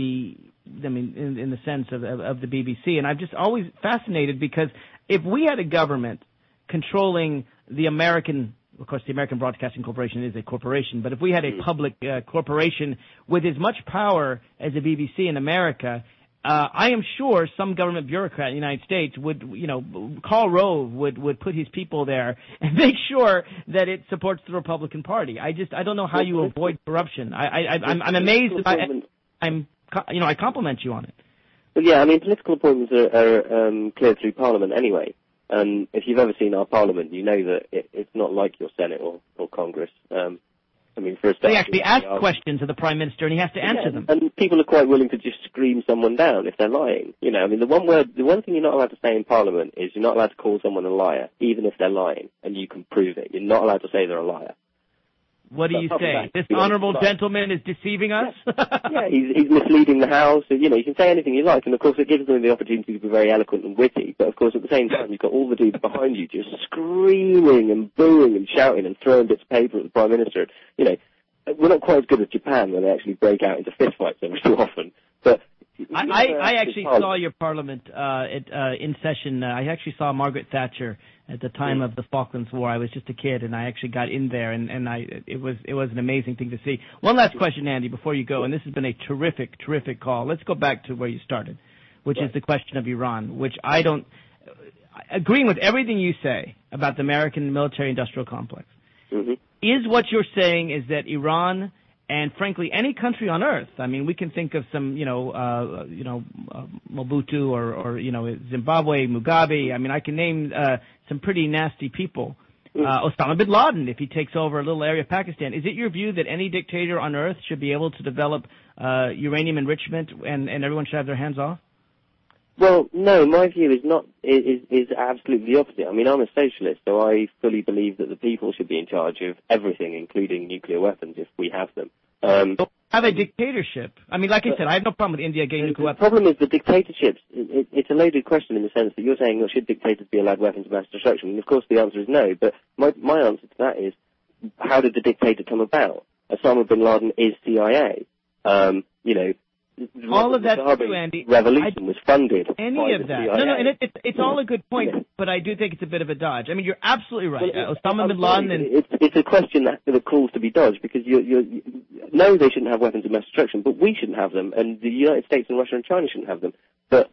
the sense of the BBC. And I'm just always fascinated, because if we had a government controlling the American... Of course, the American Broadcasting Corporation is a corporation, but if we had a public corporation with as much power as the BBC in America, I am sure some government bureaucrat in the United States would, Karl Rove would put his people there and make sure that it supports the Republican Party. I don't know how you avoid corruption. I'm amazed. I compliment you on it. Well, yeah, I mean, political appointments are cleared through Parliament anyway. And if you've ever seen our Parliament, you know that it's not like your Senate or Congress. I mean, for a start, they actually ask questions of the Prime Minister, and he has to answer them. And people are quite willing to just scream someone down if they're lying. I mean, the one thing you're not allowed to say in Parliament is you're not allowed to call someone a liar, even if they're lying, and you can prove it. You're not allowed to say they're a liar. What do you say? This honourable gentleman is deceiving us? Yeah, he's misleading the House. You can say anything you like, and of course it gives them the opportunity to be very eloquent and witty, but of course at the same time you've got all the dudes behind you just screaming and booing and shouting and throwing bits of paper at the Prime Minister. We're not quite as good as Japan, where they actually break out into fistfights every so often, but... I actually saw your Parliament in session. I actually saw Margaret Thatcher at the time of the Falklands War. I was just a kid, and I actually got in there, and it was an amazing thing to see. One last question, Andy, before you go, and this has been a terrific call. Let's go back to where you started, which is the question of Iran, which agreeing with everything you say about the American military-industrial complex, is what you're saying is that Iran And frankly, any country on earth. I mean, we can think of some, Mobutu or Zimbabwe, Mugabe. I mean, I can name some pretty nasty people. Osama bin Laden, if he takes over a little area of Pakistan. Is it your view that any dictator on earth should be able to develop uranium enrichment and everyone should have their hands off? Well, no, my view is absolutely the opposite. I mean, I'm a socialist, so I fully believe that the people should be in charge of everything, including nuclear weapons, if we have them. Have a dictatorship. I mean, like I said, I have no problem with India getting nuclear weapons. The problem is the dictatorships. It's a loaded question in the sense that you're saying, well, should dictators be allowed weapons of mass destruction? And of course, the answer is no. But my answer to that is, how did the dictator come about? Osama bin Laden is CIA. All of that true, Andy. Revolution was funded. Any of that? CIA. No, and it's all a good point, but I do think it's a bit of a dodge. I mean, you're absolutely right. Osama bin Laden and it's a question that calls to be dodged because no, they shouldn't have weapons of mass destruction, but we shouldn't have them, and the United States and Russia and China shouldn't have them. But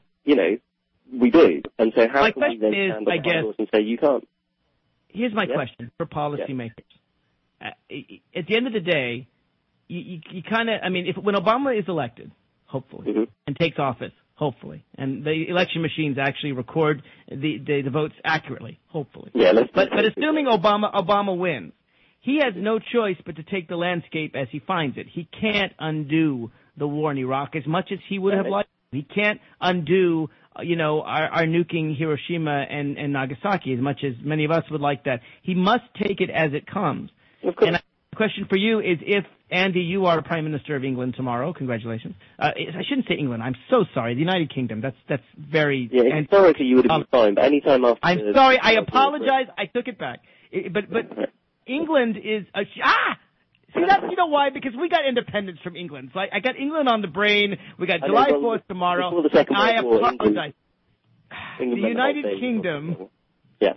we do, and so how can we then stand on the horse and say you can't? Here's my question for policymakers. At the end of the day, you kind of, I mean, when Obama is elected, hopefully, and takes office, hopefully, and the election machines actually record the votes accurately, hopefully. Yeah, but assuming Obama wins, he has no choice but to take the landscape as he finds it. He can't undo the war in Iraq as much as he would have liked. He can't undo, our nuking Hiroshima and Nagasaki as much as many of us would like that. He must take it as it comes. Of course. And the question for you is, if Andy, you are Prime Minister of England tomorrow. Congratulations. I shouldn't say England. I'm so sorry. The United Kingdom. That's very. Yeah, historically you would have been fine, but any time after. I'm sorry. I apologize. I took it back. But England is See, that's, why? Because we got independence from England. So I got England on the brain. We got July 4th tomorrow. Before the Second World War, apologize. The United Kingdom. Yeah.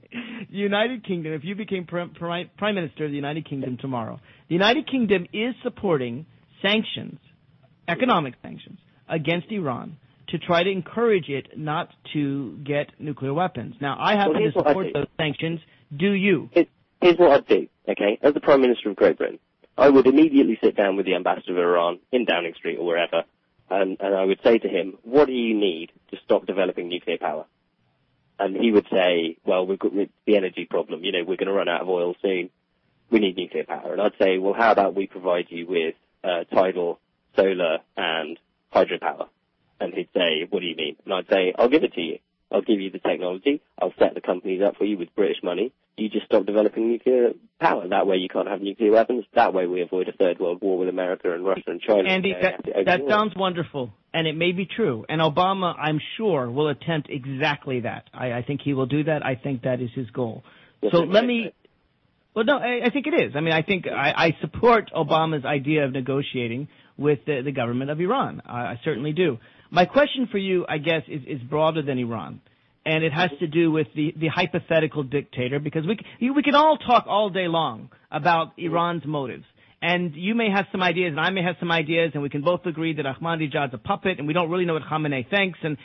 United Kingdom, if you became Prime Minister of the United Kingdom tomorrow, the United Kingdom is supporting sanctions, economic sanctions, against Iran to try to encourage it not to get nuclear weapons. Now, I happen to support those sanctions. Do you? Here's what I'd do, okay? As the Prime Minister of Great Britain, I would immediately sit down with the ambassador of Iran in Downing Street or wherever, and I would say to him, what do you need to stop developing nuclear power? And he would say, well, we've got the energy problem. We're going to run out of oil soon. We need nuclear power. And I'd say, well, how about we provide you with tidal, solar, and hydropower? And he'd say, what do you mean? And I'd say, I'll give it to you. I'll give you the technology. I'll set the companies up for you with British money. You just stop developing nuclear power. That way you can't have nuclear weapons. That way we avoid a third world war with America and Russia and China. Andy, that sounds wonderful, and it may be true. And Obama, I'm sure, will attempt exactly that. I think he will do that. I think that is his goal. Yes, so let me... Well, no, I think it is. I mean, I think I support Obama's idea of negotiating with the government of Iran. I certainly do. My question for you, I guess, is broader than Iran. And it has to do with the hypothetical dictator, because we can all talk all day long about Iran's motives. And you may have some ideas, and I may have some ideas, and we can both agree that Ahmadinejad's a puppet, and we don't really know what Khamenei thinks, and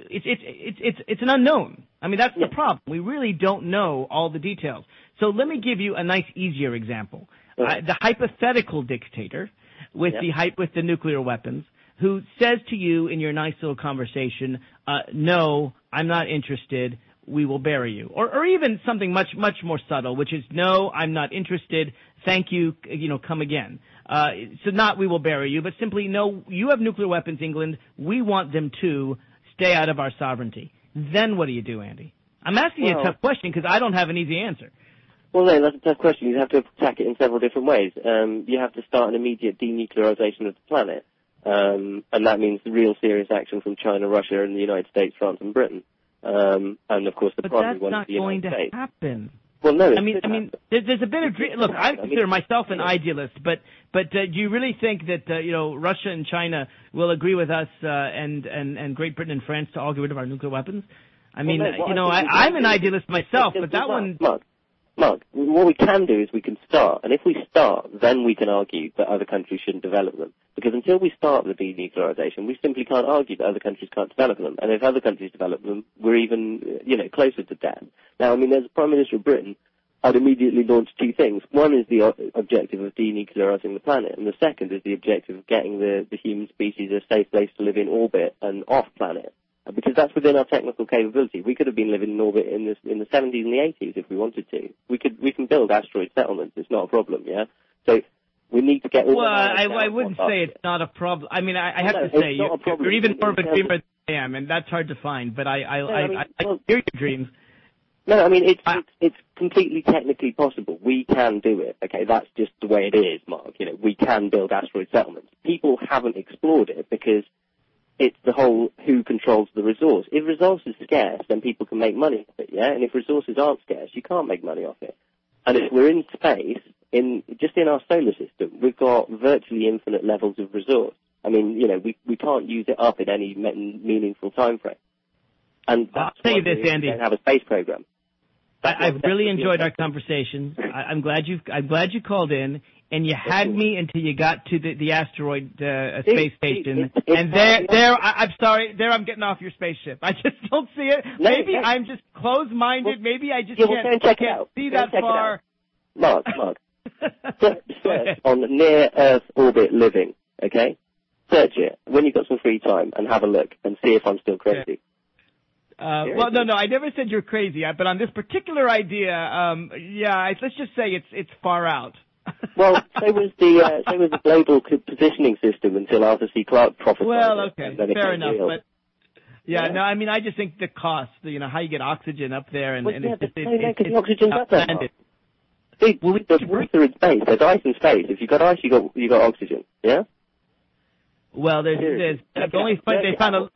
it's an unknown. I mean, that's the problem. We really don't know all the details. So let me give you a nice, easier example. The hypothetical dictator with the nuclear weapons, who says to you in your nice little conversation, no, I'm not interested, we will bury you. Or even something much, much more subtle, which is, no, I'm not interested, thank you, come again. So not we will bury you, but simply, no, you have nuclear weapons, England, we want them to stay out of our sovereignty. Then what do you do, Andy? I'm asking you a tough question because I don't have an easy answer. Well, no, that's a tough question. You have to attack it in several different ways. You have to start an immediate denuclearization of the planet. And that means real serious action from China, Russia, and the United States, France, and Britain. And of course, the primary one is the United States. But that's not going to happen. Well, no, I mean, there's a bit of look. I consider myself an idealist, but do you really think that Russia and China will agree with us and Great Britain and France to all get rid of our nuclear weapons? I mean, I'm an idealist myself, but that one. Mark, what we can do is we can start, and if we start, then we can argue that other countries shouldn't develop them. Because until we start the denuclearization, we simply can't argue that other countries can't develop them. And if other countries develop them, we're even, closer to death. Now, I mean, there's a Prime Minister of Britain I'd immediately launch two things. One is the objective of denuclearizing the planet, and the second is the objective of getting the human species a safe place to live in orbit and off planet, because that's within our technical capability. We could have been living in orbit in the 70s and the 80s if we wanted to. We can build asteroid settlements. It's not a problem, yeah? So we need to get all. Well, I wouldn't say it's not a problem. I mean, I have to say you're even more of a dreamer than I am, and that's hard to find. But I hear your dreams. No, I mean it's completely technically possible. We can do it. Okay, that's just the way it is, Mark. You know, we can build asteroid settlements. People haven't explored it because it's the whole who controls the resource. If resource is scarce, then people can make money off it, yeah? And if resources aren't scarce, you can't make money off it. And if we're in space, just in our solar system, we've got virtually infinite levels of resource. I mean, you know, we can't use it up in any meaningful time frame. And I'll tell you this, Andy. We don't have a space program. I've really enjoyed our conversation. I'm glad you called in, and you had me until you got to the asteroid space station. And I'm sorry, I'm getting off your spaceship. I just don't see it. Maybe I'm just closed-minded. Maybe I just can't see that far. Mark, search on near-Earth orbit living, okay? Search it when you've got some free time and have a look and see if I'm still crazy. Okay. Well, no, I never said you're crazy, but on this particular idea, let's just say it's far out. Well, so was the global positioning system until Arthur C. Clarke prophesied. Well, okay, fair enough, but no, I mean, I just think the cost, you know, how you get oxygen up there, and it's oxygen's up there. Dude, there's water in space. There's ice in space. If you got ice, you got oxygen. Yeah. Well, there's only they found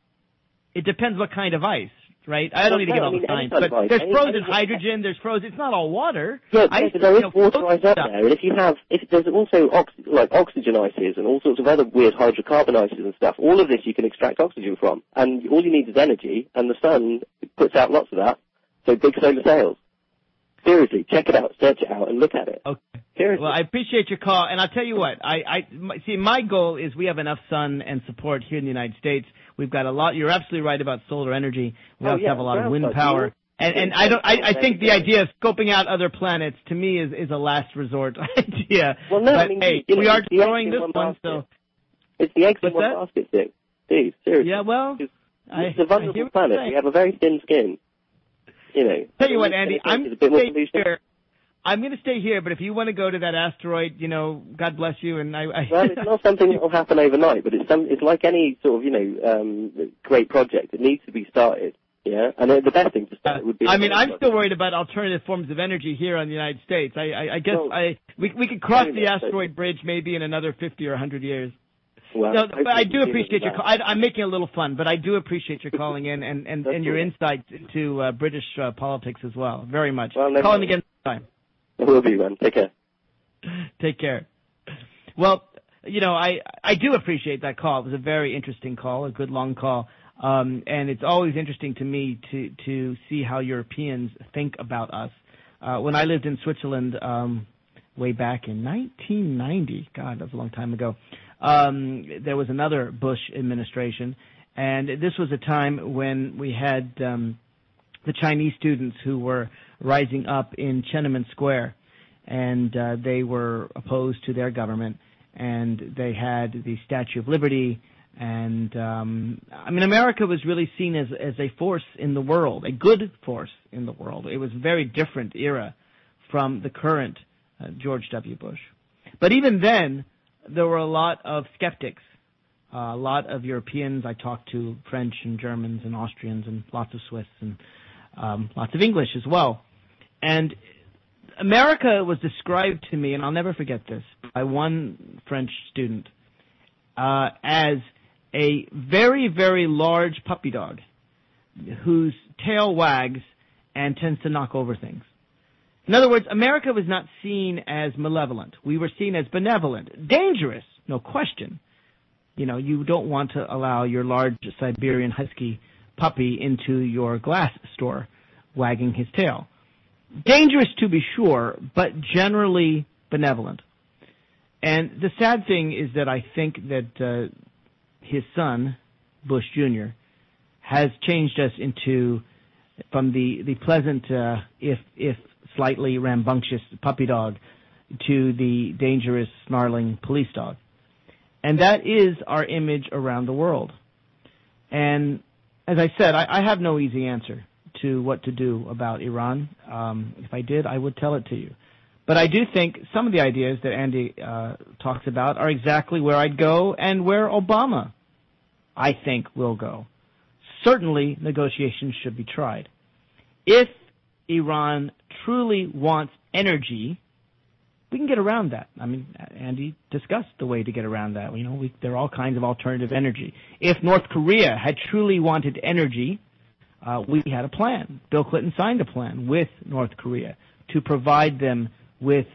it depends what kind of ice, right? I don't need to get all the science, but there's frozen hydrogen, there's frozen. It's not all water. Yeah, there is water ice up there, and if there's also oxygen ices and all sorts of other weird hydrocarbon ices and stuff. All of this you can extract oxygen from, and all you need is energy, and the sun puts out lots of that. So big solar sails. Seriously, check it out, search it out, and look at it. Okay. Seriously. Well, I appreciate your call, and I'll tell you what. My goal is we have enough sun and support here in the United States. We've got a lot. You're absolutely right about solar energy. We also have a lot of wind power, and I think the idea of scoping out other planets to me is a last resort idea. Well, no, but I mean, hey, we are destroying this one, so it's the eggs in one basket thing. Steve, seriously. Yeah, well, it's a vulnerable planet. We have a very thin skin. You know. Tell you what, Andy, I'm going to stay here, but if you want to go to that asteroid, you know, God bless you. And Well, it's not something that will happen overnight, but it's like any sort of, you know, great project. It needs to be started. Yeah, and the best thing to start would be. I mean, I'm still worried about alternative forms of energy here in the United States. I guess we could cross the asteroid bridge maybe in another 50 or 100 years. Well, no, but I do appreciate your call. I'm making a little fun, but I do appreciate your calling in and your insights into British politics as well. Very much. Well, call in again next time. I will be, man. Take care. Take care. Well, you know, I do appreciate that call. It was a very interesting call, a good long call. And it's always interesting to me to see how Europeans think about us. When I lived in Switzerland way back in 1990, God, that was a long time ago, there was another Bush administration, and this was a time when we had the Chinese students who were rising up in Tiananmen Square, and they were opposed to their government, and they had the Statue of Liberty. And, I mean, America was really seen as a force in the world, a good force in the world. It was a very different era from the current George W. Bush. But even then, there were a lot of skeptics, a lot of Europeans. I talked to French and Germans and Austrians and lots of Swiss and lots of English as well. And America was described to me, and I'll never forget this, by one French student as a very, very large puppy dog whose tail wags and tends to knock over things. In other words, America was not seen as malevolent. We were seen as benevolent. Dangerous, no question. You know, you don't want to allow your large Siberian Husky puppy into your glass store wagging his tail. Dangerous to be sure, but generally benevolent. And the sad thing is that I think that his son, Bush Jr., has changed us from the pleasant, if slightly rambunctious puppy dog to the dangerous, snarling police dog. And that is our image around the world. And as I said, I have no easy answer to what to do about Iran. If I did, I would tell it to you. But I do think some of the ideas that Andy talks about are exactly where I'd go and where Obama, I think, will go. Certainly, negotiations should be tried. If Iran truly wants energy, we can get around that. I mean, Andy discussed the way to get around that. There are all kinds of alternative energy. If North Korea had truly wanted energy, we had a plan. Bill Clinton signed a plan with North Korea to provide them with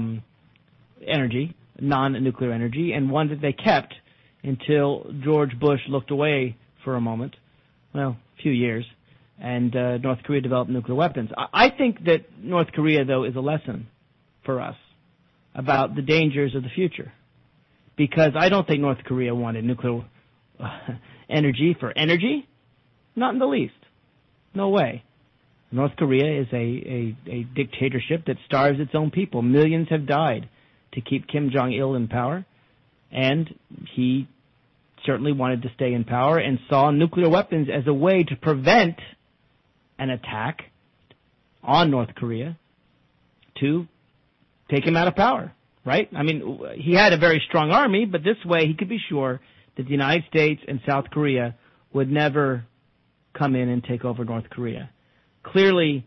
energy, non-nuclear energy, and one that they kept until George Bush looked away for a moment, a few years, and North Korea developed nuclear weapons. I think that North Korea, though, is a lesson for us about the dangers of the future, because I don't think North Korea wanted nuclear energy for energy, not in the least. No way. North Korea is a dictatorship that starves its own people. Millions have died to keep Kim Jong-il in power, and he certainly wanted to stay in power and saw nuclear weapons as a way to prevent an attack on North Korea to take him out of power, right? I mean, he had a very strong army, but this way he could be sure that the United States and South Korea would never come in and take over North Korea. Clearly,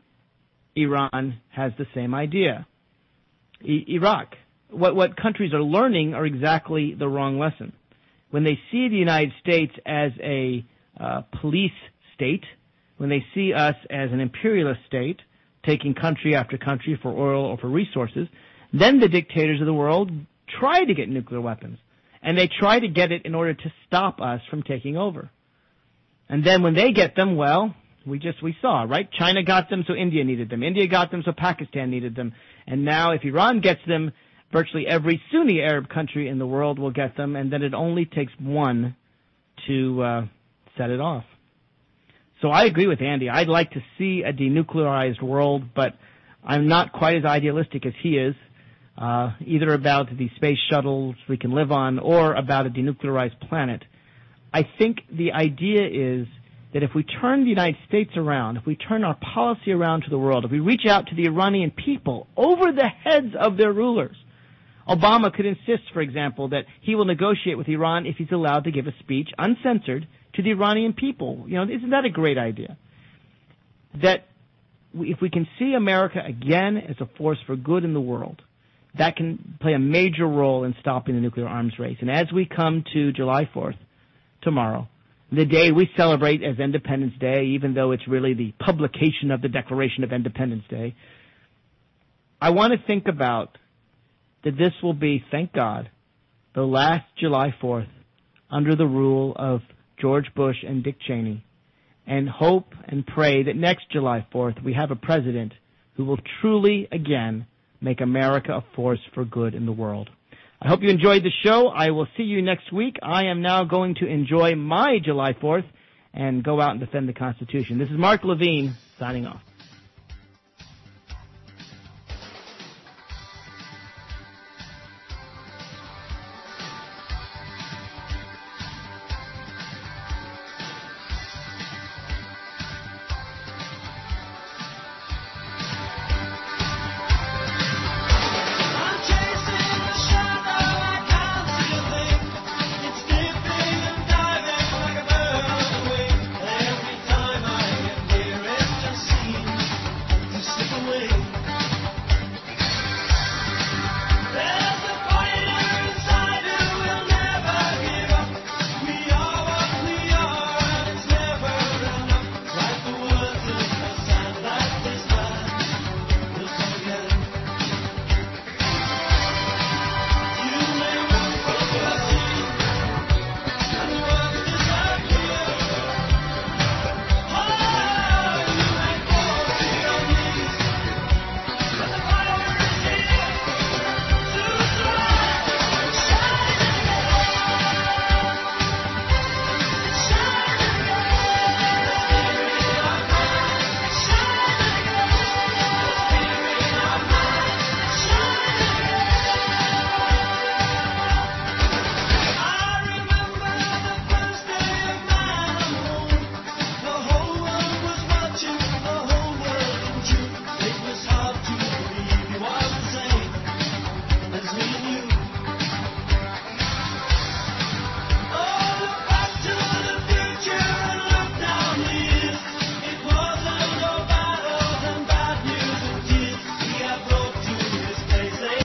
Iran has the same idea. Iraq, what countries are learning are exactly the wrong lesson. When they see the United States as a police state, when they see us as an imperialist state, taking country after country for oil or for resources, then the dictators of the world try to get nuclear weapons. And they try to get it in order to stop us from taking over. And then when they get them, we saw, right? China got them, so India needed them. India got them, so Pakistan needed them. And now if Iran gets them, virtually every Sunni Arab country in the world will get them, and then it only takes one to set it off. So I agree with Andy. I'd like to see a denuclearized world, but I'm not quite as idealistic as he is, either about the space shuttles we can live on or about a denuclearized planet. I think the idea is that if we turn the United States around, if we turn our policy around to the world, if we reach out to the Iranian people over the heads of their rulers, Obama could insist, for example, that he will negotiate with Iran if he's allowed to give a speech uncensored to the Iranian people. Isn't that a great idea? That if we can see America again as a force for good in the world, that can play a major role in stopping the nuclear arms race. And as we come to July 4th, tomorrow, the day we celebrate as Independence Day, even though it's really the publication of the Declaration of Independence Day, I want to think about that this will be, thank God, the last July 4th under the rule of George Bush and Dick Cheney, and hope and pray that next July 4th we have a president who will truly, again, make America a force for good in the world. I hope you enjoyed the show. I will see you next week. I am now going to enjoy my July 4th and go out and defend the Constitution. This is Mark Levine signing off.